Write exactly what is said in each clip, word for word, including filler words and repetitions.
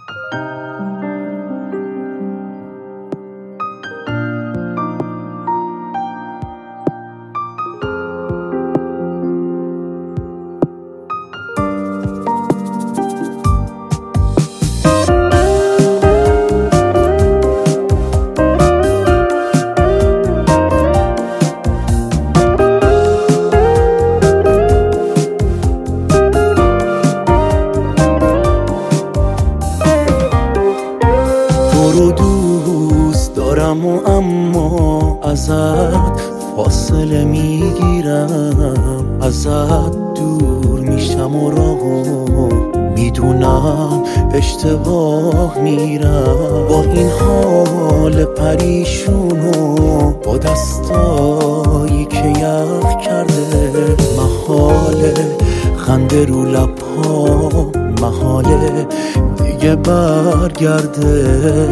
رو دوست دارم و اما ازت فاصله میگیرم، ازت دور میشم و راهو میدونم اشتباه میرم. با این حال پریشونو با دستایی که یخ کرده، محاله خنده رو لبها، محاله دیگه برگرده.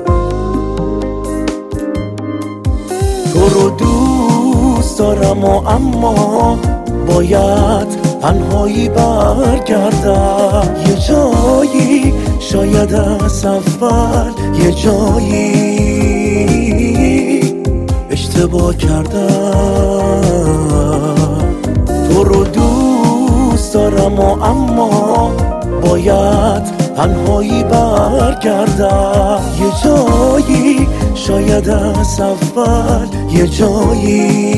تو رو دوست دارم و اما باید تنهایی برگردم. یه جایی شاید از اول، یه جایی اشتباه کردم. تو رو دوست دارم و اما باید تنهایی برگردم. یه جایی شاید از اول، یه جایی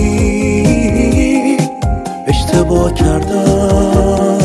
اشتباه کردم.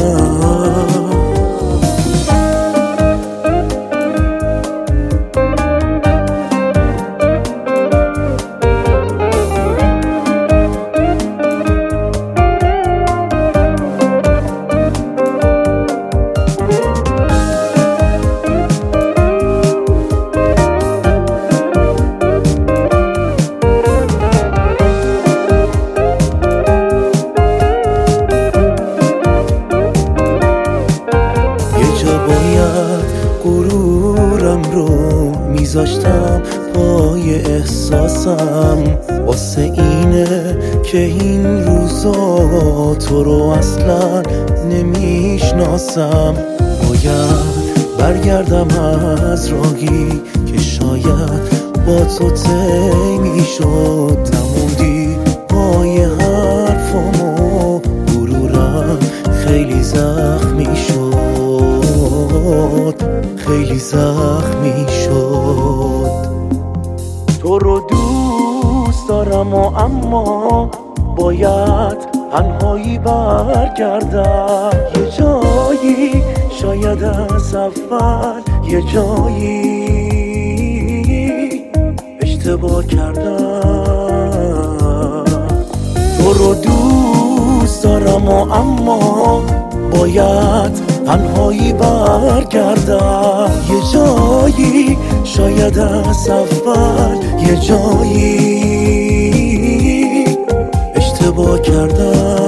غرورم رو میذاشتم پای احساسم، واسه اینه که این روزا تو رو اصلا نمیشناسم. باید برگردم از راهی که شاید با تو طی میشد. نموندی پای حرفامو، غرورم خیلی زخمی شد، خیلی زخمی شد. تو رو دوست دارم و اما باید تنهایی برگردم. یه جایی شاید از اول، یه جایی اشتباه کردم. تو رو دوست دارم و اما باید تنهایی برگردم. یه جایی شاید از اول، یه جایی اشتباه کردم.